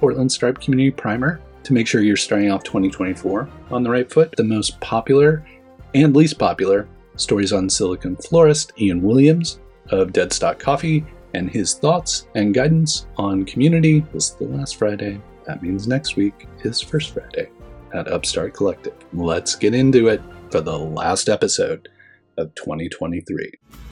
Portland Startup Community Primer to make sure you're starting off 2024 on the right foot. The most popular and least popular stories on Silicon Florist, Ian Williams of Deadstock Coffee, and his thoughts and guidance on community. This is the last Friday. That means next week is First Friday at Upstart Collective. Let's get into it for the last episode of 2023.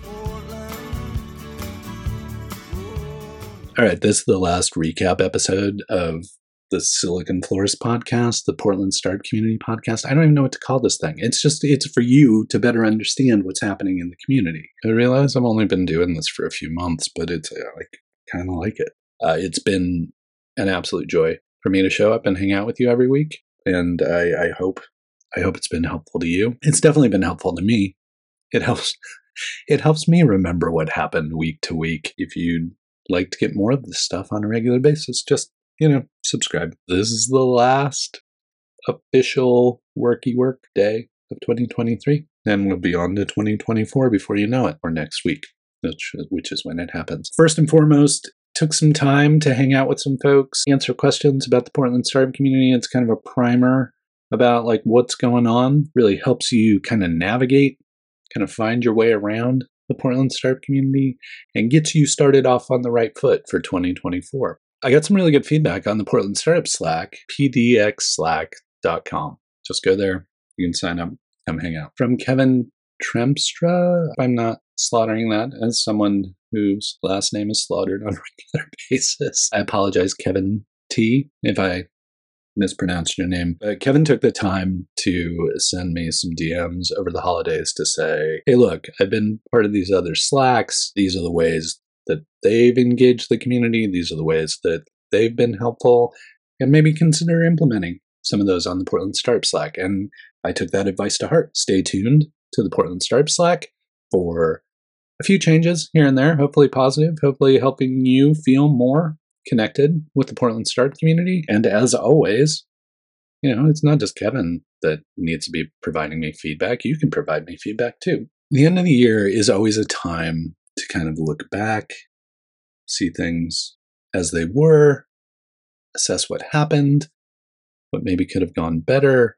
All right, this is the last recap episode of the Silicon Florist podcast, the Portland Startup Community podcast. I don't even know what to call this thing. It's for you to better understand what's happening in the community. I realize I've only been doing this for a few months, but it's kind of like it. It's been an absolute joy for me to show up and hang out with you every week, and I hope it's been helpful to you. It's definitely been helpful to me. It helps me remember what happened week to week. If you'd like to get more of this stuff on a regular basis, just, subscribe. This is the last official work day of 2023. And we'll be on to 2024 before you know it, or next week, which is when it happens. First and foremost, took some time to hang out with some folks, answer questions about the Portland startup community. It's kind of a primer about what's going on. Really helps you kind of navigate, kind of find your way around the Portland startup community and gets you started off on the right foot for 2024. I got some really good feedback on the Portland Startup Slack, pdxslack.com. Just go there. You can sign up, come hang out. From Kevin Tremstra, I'm not slaughtering that as someone whose last name is slaughtered on a regular basis. I apologize, Kevin T, if I mispronounced your name. But Kevin took the time to send me some DMs over the holidays to say, hey, look, I've been part of these other Slacks. These are the ways that they've engaged the community. These are the ways that they've been helpful. And maybe consider implementing some of those on the Portland Startup Slack. And I took that advice to heart. Stay tuned to the Portland Startup Slack for a few changes here and there, hopefully positive, hopefully helping you feel more connected with the Portland startup community. And as always, it's not just Kevin that needs to be providing me feedback. You can provide me feedback too. The end of the year is always a time to kind of look back, see things as they were, assess what happened, what maybe could have gone better,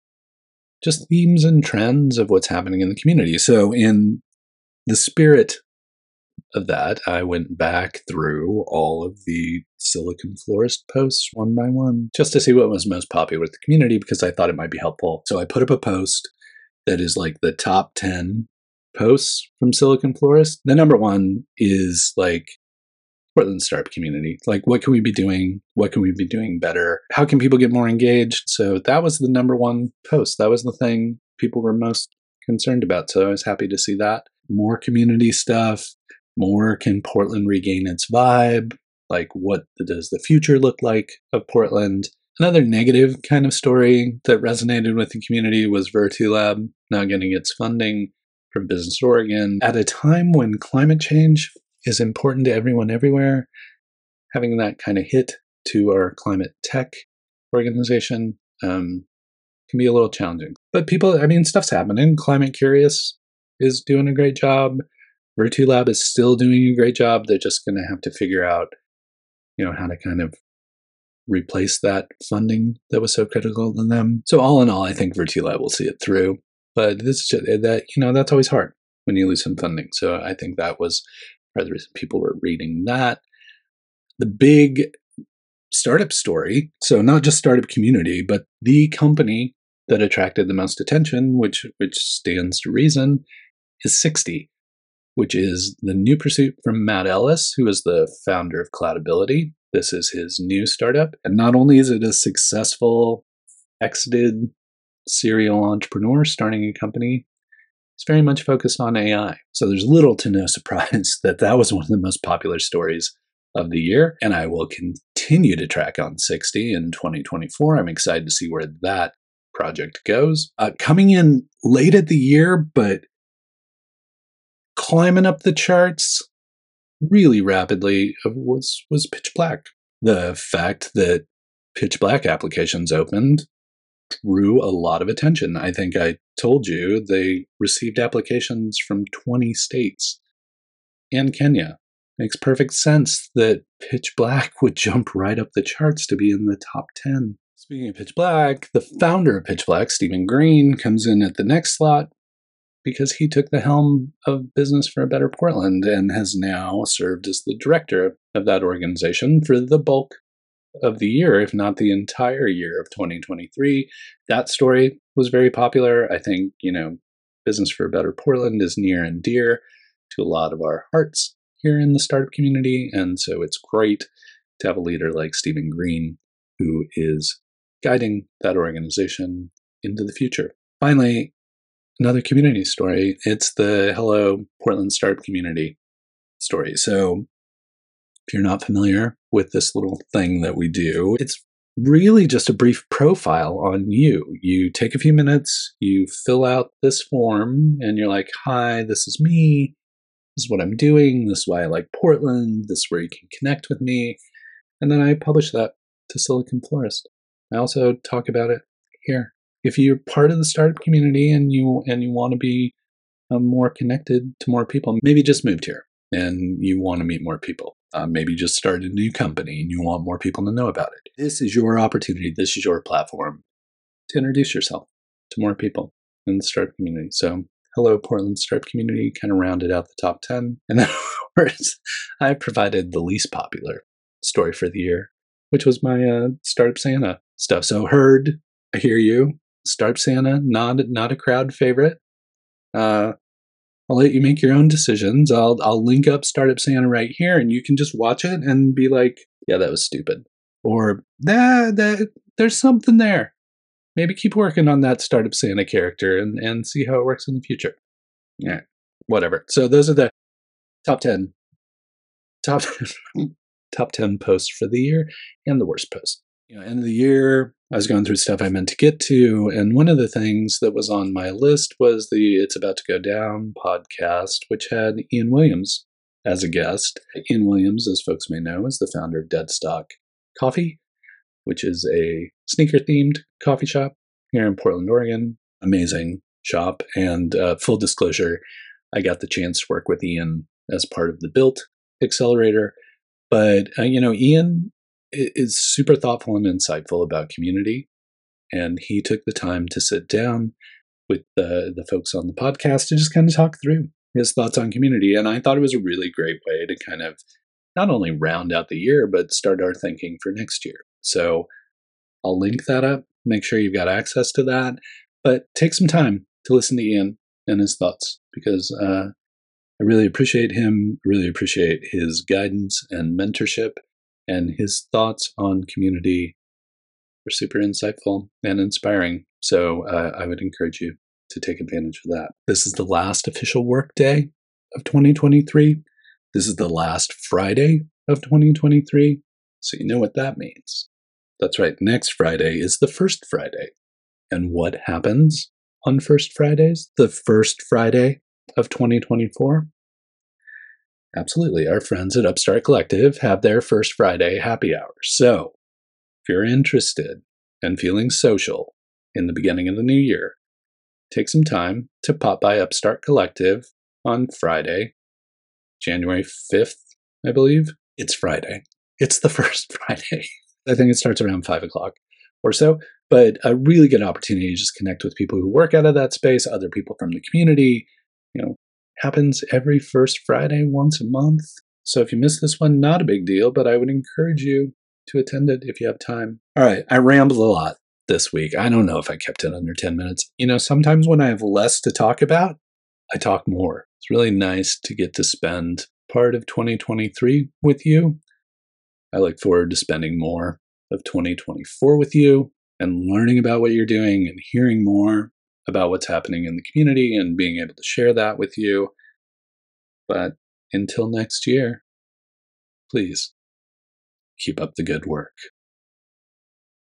just themes and trends of what's happening in the community. So in the spirit of that, I went back through all of the Silicon Florist posts one by one, just to see what was most popular with the community, because I thought it might be helpful. So I put up a post that is the top 10 posts from Silicon Florist. The number one is Portland startup community. What can we be doing? What can we be doing better? How can people get more engaged? So that was the number one post. That was the thing people were most concerned about. So I was happy to see that. More community stuff. More, can Portland regain its vibe? What does the future look like of Portland? Another negative kind of story that resonated with the community was VirtuLab now getting its funding from Business Oregon. At a time when climate change is important to everyone everywhere, having that kind of hit to our climate tech organization can be a little challenging. But stuff's happening. Climate Curious is doing a great job. VirtuLab is still doing a great job. They're just going to have to figure out, how to kind of replace that funding that was so critical to them. So all in all, I think VirtuLab will see it through. But that's always hard when you lose some funding. So I think that was part of the reason people were reading that. The big startup story, so not just startup community, but the company that attracted the most attention, which stands to reason, is 60. Which is the new pursuit from Matt Ellis, who is the founder of Cloudability. This is his new startup. And not only is it a successful, exited serial entrepreneur starting a company, it's very much focused on AI. So there's little to no surprise that was one of the most popular stories of the year. And I will continue to track on 60 in 2024. I'm excited to see where that project goes. Coming in late at the year, but climbing up the charts really rapidly was Pitch Black. The fact that Pitch Black applications opened drew a lot of attention. I think I told you they received applications from 20 states and Kenya Makes perfect sense that Pitch Black would jump right up the charts to be in the top 10. Speaking of Pitch Black, the founder of Pitch Black, Stephen Green, comes in at the next slot because he took the helm of Business for a Better Portland and has now served as the director of that organization for the bulk of the year, if not the entire year of 2023. That story was very popular. I think, Business for a Better Portland is near and dear to a lot of our hearts here in the startup community. And so it's great to have a leader like Stephen Green who is guiding that organization into the future. Finally, another community story. It's the Hello Portland Startup Community story. So if you're not familiar with this little thing that we do, it's really just a brief profile on you. You take a few minutes, you fill out this form, and you're like, hi, this is me. This is what I'm doing. This is why I like Portland. This is where you can connect with me. And then I publish that to Silicon Florist. I also talk about it here. If you're part of the startup community and you want to be more connected to more people, maybe just moved here and you want to meet more people. Maybe just started a new company and you want more people to know about it. This is your opportunity. This is your platform to introduce yourself to more people in the startup community. So Hello Portland Startup Community kind of rounded out the top 10. And then, of course, I provided the least popular story for the year, which was my Startup Santa stuff. So Heard, I hear you. Startup Santa, not a crowd favorite. I'll let you make your own decisions. I'll link up Startup Santa right here, and you can just watch it and be like, yeah, that was stupid. Or, there's something there. Maybe keep working on that Startup Santa character and see how it works in the future. Yeah, whatever. So those are the top 10 posts for the year and the worst post. End of the year, I was going through stuff I meant to get to, and one of the things that was on my list was the It's About to Go Down podcast, which had Ian Williams as a guest. Ian Williams, as folks may know, is the founder of Deadstock Coffee, which is a sneaker-themed coffee shop here in Portland, Oregon. Amazing shop. And full disclosure, I got the chance to work with Ian as part of the Built Accelerator. But, Ian is super thoughtful and insightful about community. And he took the time to sit down with the folks on the podcast to just kind of talk through his thoughts on community. And I thought it was a really great way to kind of not only round out the year, but start our thinking for next year. So I'll link that up. Make sure you've got access to that. But take some time to listen to Ian and his thoughts, because I really appreciate him, really appreciate his guidance and mentorship, and his thoughts on community are super insightful and inspiring. So I would encourage you to take advantage of that. This is the last official work day of 2023. This is the last Friday of 2023. So you know what that means. That's right. Next Friday is the first Friday. And what happens on first Fridays? The first Friday of 2024? Absolutely. Our friends at Upstart Collective have their first Friday happy hour. So if you're interested and feeling social in the beginning of the new year, take some time to pop by Upstart Collective on Friday, January 5th, I believe. It's Friday. It's the first Friday. I think it starts around 5 o'clock or so, but a really good opportunity to just connect with people who work out of that space, other people from the community. Happens every first Friday, once a month. So if you miss this one, not a big deal, but I would encourage you to attend it if you have time. All right, I rambled a lot this week. I don't know if I kept it under 10 minutes. Sometimes when I have less to talk about, I talk more. It's really nice to get to spend part of 2023 with you. I look forward to spending more of 2024 with you and learning about what you're doing and hearing more about what's happening in the community and being able to share that with you. But until next year, please keep up the good work.